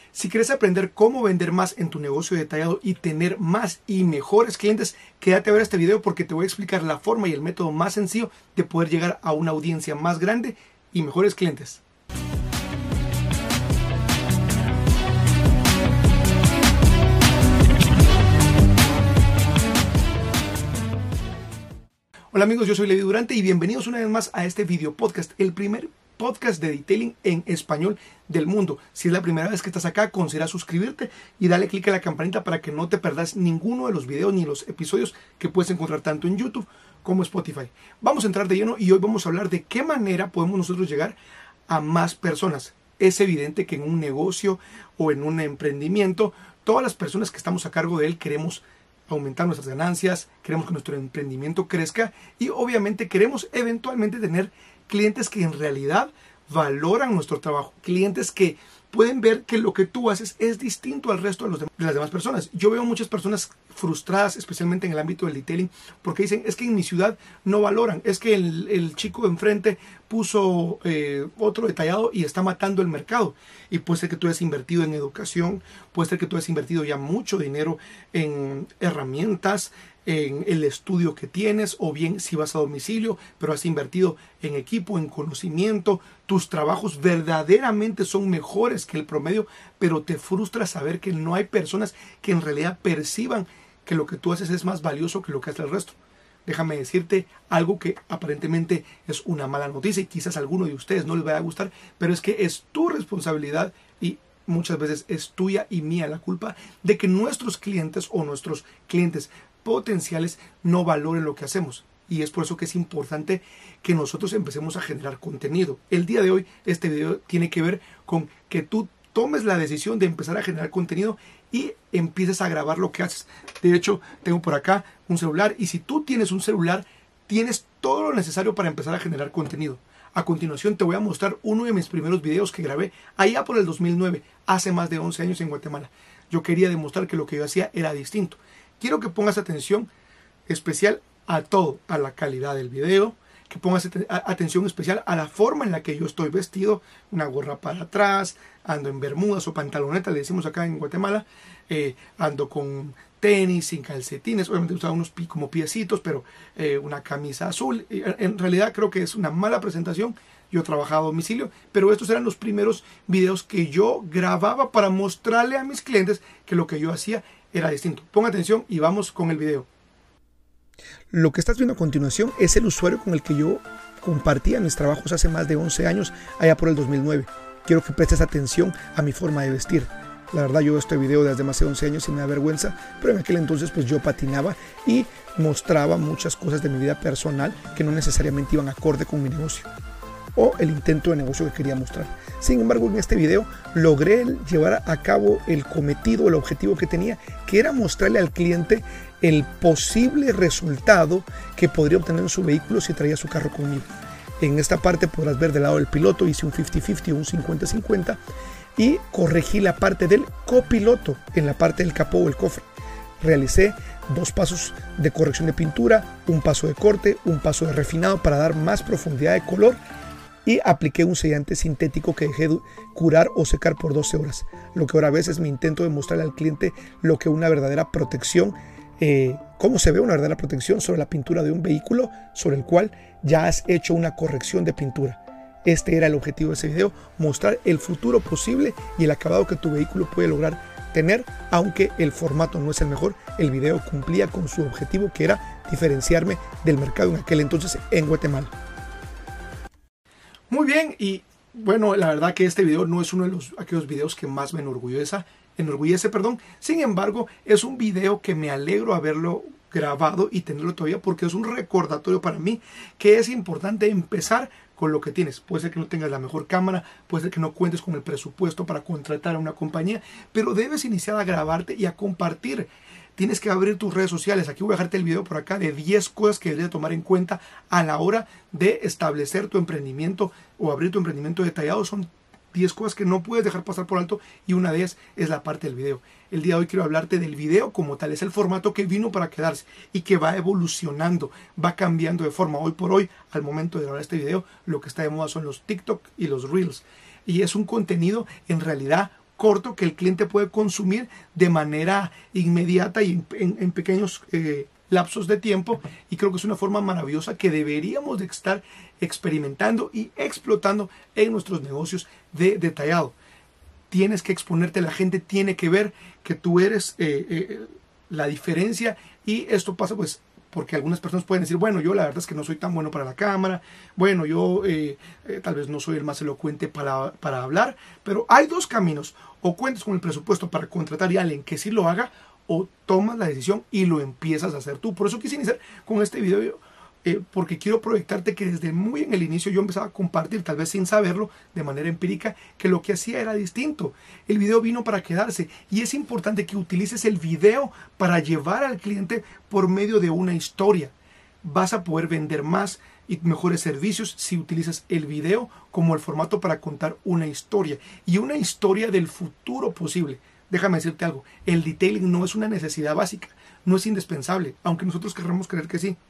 Si quieres aprender cómo vender más en tu negocio detallado y tener más y mejores clientes, quédate a ver este video porque te voy a explicar la forma y el método más sencillo de poder llegar a una audiencia más grande y mejores clientes. Hola amigos, yo soy Levi Durante y bienvenidos una vez más a este video podcast, el primer podcast de detailing en español del mundo. Si es la primera vez que estás acá, considera suscribirte y dale click a la campanita para que no te perdas ninguno de los videos ni los episodios que puedes encontrar tanto en YouTube como Spotify. Vamos a entrar de lleno y hoy vamos a hablar de qué manera podemos nosotros llegar a más personas. Es evidente que en un negocio o en un emprendimiento, todas las personas que estamos a cargo de él queremos aumentar nuestras ganancias, queremos que nuestro emprendimiento crezca y obviamente queremos eventualmente tener clientes que en realidad valoran nuestro trabajo, clientes que pueden ver que lo que tú haces es distinto al resto de las demás personas. Yo veo muchas personas frustradas, especialmente en el ámbito del detailing, porque dicen, es que en mi ciudad no valoran, es que el chico de enfrente puso otro detallado y está matando el mercado. Y puede ser que tú hayas invertido en educación, puede ser que tú hayas invertido ya mucho dinero en herramientas, en el estudio que tienes, o bien si vas a domicilio, pero has invertido en equipo, en conocimiento, tus trabajos verdaderamente son mejores que el promedio, pero te frustra saber que no hay personas que en realidad perciban que lo que tú haces es más valioso que lo que hace el resto. Déjame decirte algo que aparentemente es una mala noticia y quizás a alguno de ustedes no les vaya a gustar, pero es que es tu responsabilidad y muchas veces es tuya y mía la culpa de que nuestros clientes o nuestros clientes potenciales no valoren lo que hacemos. Y es por eso que es importante que nosotros empecemos a generar contenido. El día de hoy este video tiene que ver con que tú tomes la decisión de empezar a generar contenido y empieces a grabar lo que haces. De hecho, tengo por acá un celular y si tú tienes un celular, tienes todo lo necesario para empezar a generar contenido. A continuación te voy a mostrar uno de mis primeros videos que grabé allá por el 2009, hace más de 11 años en Guatemala. Yo quería demostrar que lo que yo hacía era distinto. Quiero que pongas atención especial a todo, a la calidad del video, que pongas atención especial a la forma en la que yo estoy vestido, una gorra para atrás, ando en bermudas o pantaloneta, le decimos acá en Guatemala, ando con tenis, sin calcetines, obviamente usaba unos como piecitos, pero una camisa azul. En realidad creo que es una mala presentación. Yo trabajaba a domicilio, pero estos eran los primeros videos que yo grababa para mostrarle a mis clientes que lo que yo hacía era distinto. Pon atención y vamos con el video. Lo que estás viendo a continuación es el usuario con el que yo compartía mis trabajos hace más de 11 años, allá por el 2009. Quiero que prestes atención a mi forma de vestir. La verdad, yo veo este video desde más de 11 años y me da vergüenza, pero en aquel entonces pues yo patinaba y mostraba muchas cosas de mi vida personal que no necesariamente iban acorde con mi negocio o el intento de negocio que quería mostrar. Sin embargo, en este video logré llevar a cabo el cometido, el objetivo que tenía, que era mostrarle al cliente el posible resultado que podría obtener en su vehículo si traía su carro conmigo. En esta parte podrás ver del lado del piloto, hice un 50-50 o un 50-50 y corregí la parte del copiloto en la parte del capó o el cofre. Realicé 2 pasos de corrección de pintura, un paso de corte, un paso de refinado para dar más profundidad de color y apliqué un sellante sintético que dejé curar o secar por 12 horas. Lo que ahora ves es mi intento de mostrarle al cliente lo que una verdadera protección, cómo se ve una verdadera protección sobre la pintura de un vehículo sobre el cual ya has hecho una corrección de pintura. Este era el objetivo de ese video, mostrar el futuro posible y el acabado que tu vehículo puede lograr tener, aunque el formato no es el mejor. El video cumplía con su objetivo, que era diferenciarme del mercado en aquel entonces en Guatemala. Muy bien, y bueno, la verdad que este video no es uno de aquellos videos que más me enorgullece. Sin embargo, es un video que me alegro haberlo grabado y tenerlo todavía porque es un recordatorio para mí que es importante empezar con lo que tienes. Puede ser que no tengas la mejor cámara, puede ser que no cuentes con el presupuesto para contratar a una compañía, pero debes iniciar a grabarte y a compartir. Tienes que abrir tus redes sociales. Aquí voy a dejarte el video por acá de 10 cosas que debes tomar en cuenta a la hora de establecer tu emprendimiento o abrir tu emprendimiento detallado. Son 10 cosas que no puedes dejar pasar por alto y una de ellas es la parte del video. El día de hoy quiero hablarte del video como tal. Es el formato que vino para quedarse y que va evolucionando, va cambiando de forma. Hoy por hoy, al momento de grabar este video, lo que está de moda son los TikTok y los Reels. Y es un contenido en realidad corto que el cliente puede consumir de manera inmediata y en pequeños lapsos de tiempo, y creo que es una forma maravillosa que deberíamos de estar experimentando y explotando en nuestros negocios de detallado. Tienes que exponerte, la gente tiene que ver que tú eres la diferencia, y esto pasa pues porque algunas personas pueden decir, bueno, yo la verdad es que no soy tan bueno para la cámara, bueno, yo tal vez no soy el más elocuente para hablar, pero hay dos caminos: o cuentas con el presupuesto para contratar a alguien que sí lo haga, o tomas la decisión y lo empiezas a hacer tú. Por eso quise iniciar con este video, porque quiero proyectarte que desde muy en el inicio yo empezaba a compartir, tal vez sin saberlo, de manera empírica, que lo que hacía era distinto. El video vino para quedarse, y es importante que utilices el video para llevar al cliente por medio de una historia. Vas a poder vender más y mejores servicios si utilizas el video como el formato para contar una historia, y una historia del futuro posible. Déjame decirte algo: el detailing no es una necesidad básica, no es indispensable, aunque nosotros querramos creer que sí.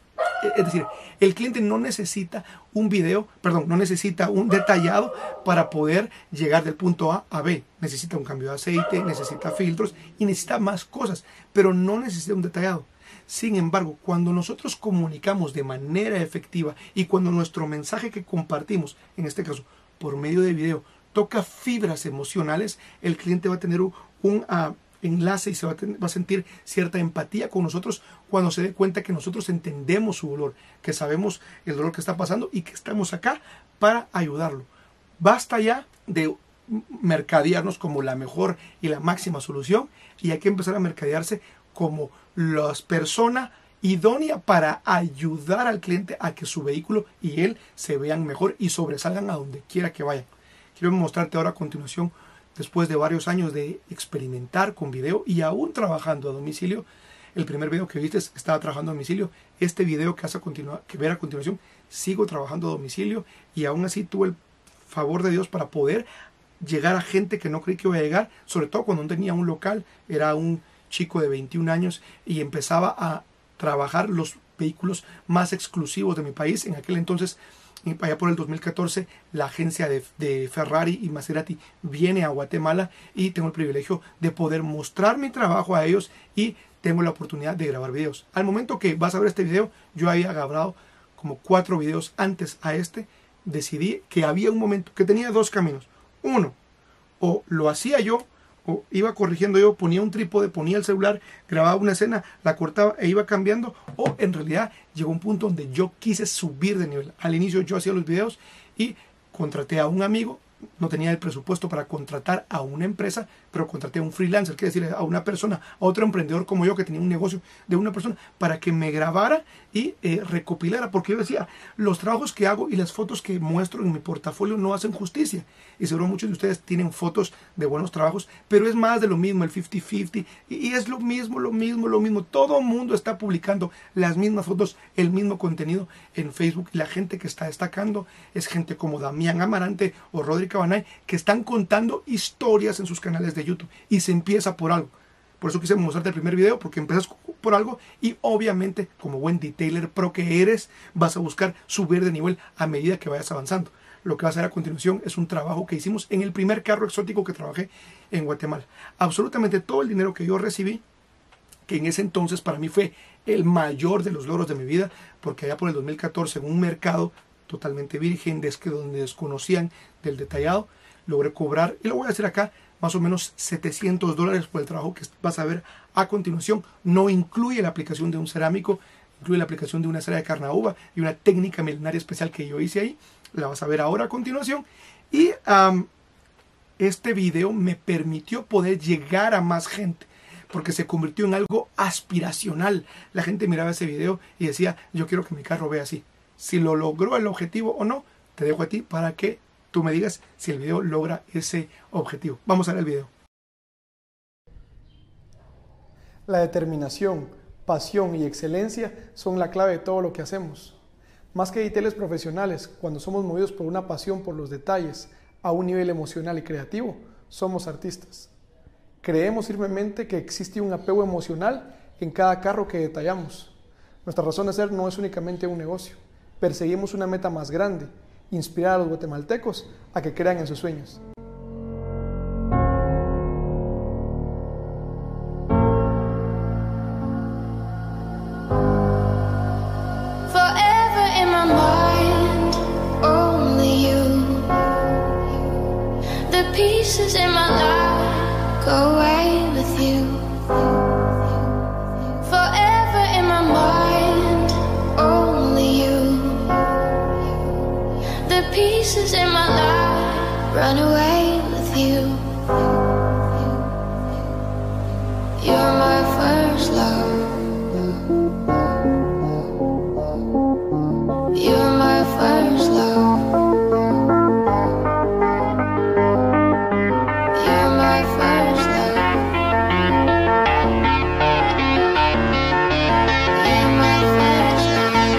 Es decir, el cliente no necesita un video, perdón, no necesita un detallado para poder llegar del punto A a B. Necesita un cambio de aceite, necesita filtros y necesita más cosas, pero no necesita un detallado. Sin embargo, cuando nosotros comunicamos de manera efectiva y cuando nuestro mensaje que compartimos, en este caso por medio de video, toca fibras emocionales, el cliente va a tener un enlace y va a sentir cierta empatía con nosotros cuando se dé cuenta que nosotros entendemos su dolor, que sabemos el dolor que está pasando y que estamos acá para ayudarlo. Basta ya de mercadearnos como la mejor y la máxima solución, y hay que empezar a mercadearse como la persona idónea para ayudar al cliente a que su vehículo y él se vean mejor y sobresalgan a donde quiera que vayan. Quiero mostrarte ahora a continuación, después de varios años de experimentar con video y aún trabajando a domicilio. El primer video que viste estaba trabajando a domicilio. Este video que ver a continuación, sigo trabajando a domicilio, y aún así tuve el favor de Dios para poder llegar a gente que no creí que iba a llegar, sobre todo cuando no tenía un local. Era un chico de 21 años y empezaba a trabajar los vehículos más exclusivos de mi país. En aquel entonces, allá por el 2014, la agencia de Ferrari y Maserati viene a Guatemala, y tengo el privilegio de poder mostrar mi trabajo a ellos, y tengo la oportunidad de grabar videos. Al momento que vas a ver este video, yo había grabado como 4 videos antes a este. Decidí que había un momento que tenía dos caminos. Uno, o lo hacía yo, o iba corrigiendo yo, ponía un trípode, ponía el celular, grababa una escena, la cortaba e iba cambiando, o en realidad llegó un punto donde yo quise subir de nivel. Al inicio yo hacía los videos y contraté a un amigo. No tenía el presupuesto para contratar a una empresa, pero contraté a un freelancer, quiere decir a una persona, a otro emprendedor como yo que tenía un negocio de una persona, para que me grabara y recopilara, porque yo decía, los trabajos que hago y las fotos que muestro en mi portafolio no hacen justicia. Y seguro muchos de ustedes tienen fotos de buenos trabajos, pero es más de lo mismo, el 50-50, y es lo mismo. Todo el mundo está publicando las mismas fotos, el mismo contenido en Facebook, y la gente que está destacando es gente como Damián Amarante o Rodri Cabanay, que están contando historias en sus canales de YouTube, y se empieza por algo. Por eso quise mostrarte el primer video, porque empiezas por algo, y obviamente como buen detailer pro que eres, vas a buscar subir de nivel a medida que vayas avanzando. Lo que vas a ver a continuación es un trabajo que hicimos en el primer carro exótico que trabajé en Guatemala. Absolutamente todo el dinero que yo recibí, que en ese entonces para mí fue el mayor de los logros de mi vida, porque allá por el 2014, en un mercado totalmente virgen, donde desconocían del detallado, logré cobrar, y lo voy a hacer acá, más o menos $700 por el trabajo que vas a ver a continuación. No incluye la aplicación de un cerámico, incluye la aplicación de una cera de carnaúba y una técnica milenaria especial que yo hice ahí. La vas a ver ahora a continuación. Y este video me permitió poder llegar a más gente, porque se convirtió en algo aspiracional. La gente miraba ese video y decía, yo quiero que mi carro vea así. Si lo logró el objetivo o no, te dejo a ti para que tú me digas si el video logra ese objetivo. Vamos a ver el video. La determinación, pasión y excelencia son la clave de todo lo que hacemos. Más que detailes profesionales, cuando somos movidos por una pasión por los detalles a un nivel emocional y creativo, somos artistas. Creemos firmemente que existe un apego emocional en cada carro que detallamos. Nuestra razón de ser no es únicamente un negocio. Perseguimos una meta más grande: inspirar a los guatemaltecos a que crean en sus sueños. pieces in my life run away with you. You're my first love. You're my first love. You're my first love. You're my first love.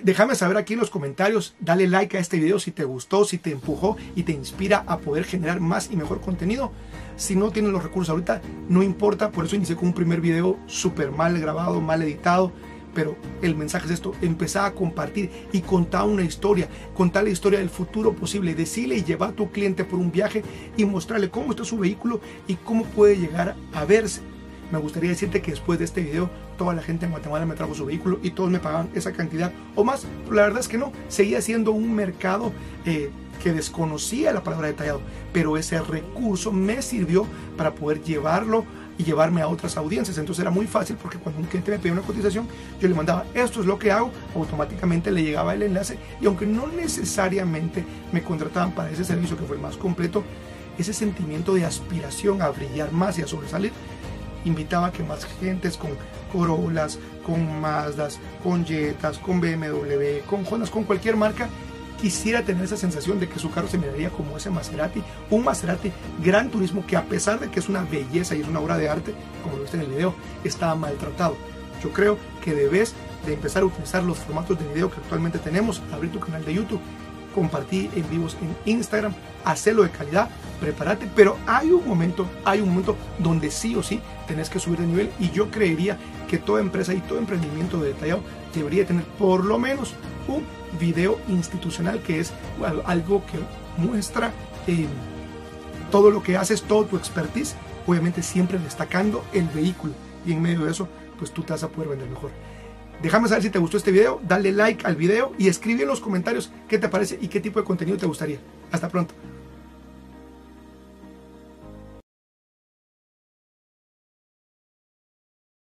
Déjame saber aquí en los comentarios, dale like a este video si te gustó, si te empujó y te inspira a poder generar más y mejor contenido. Si no tienes los recursos ahorita, no importa, por eso inicié con un primer video súper mal grabado, mal editado, pero el mensaje es esto: empezar a compartir y contar una historia, contar la historia del futuro posible, decirle y llevar a tu cliente por un viaje y mostrarle cómo está su vehículo y cómo puede llegar a verse. Me gustaría decirte que después de este video toda la gente en Guatemala me trajo su vehículo y todos me pagaban esa cantidad o más, pero la verdad es que no, seguía siendo un mercado que desconocía la palabra detallado, pero ese recurso me sirvió para poder llevarlo y llevarme a otras audiencias. Entonces era muy fácil, porque cuando un cliente me pedía una cotización, yo le mandaba esto es lo que hago, automáticamente le llegaba el enlace, y aunque no necesariamente me contrataban para ese servicio que fue el más completo, ese sentimiento de aspiración a brillar más y a sobresalir invitaba a que más gentes con Corollas, con Mazdas, con Jetas, con BMW, con Hondas, con cualquier marca, quisiera tener esa sensación de que su carro se miraría como ese Maserati, un Maserati Gran Turismo que, a pesar de que es una belleza y es una obra de arte, como lo viste en el video, estaba maltratado. Yo creo que debes de empezar a utilizar los formatos de video que actualmente tenemos, abrir tu canal de YouTube, compartir en vivos en Instagram, hacerlo de calidad, prepárate, pero hay un momento donde sí o sí tenés que subir de nivel, y yo creería que toda empresa y todo emprendimiento de detallado debería tener por lo menos un video institucional, que es algo que muestra todo lo que haces, todo tu expertise, obviamente siempre destacando el vehículo, y en medio de eso pues tú te vas a poder vender mejor. Déjame saber si te gustó este video, dale like al video y escribe en los comentarios qué te parece y qué tipo de contenido te gustaría. Hasta pronto.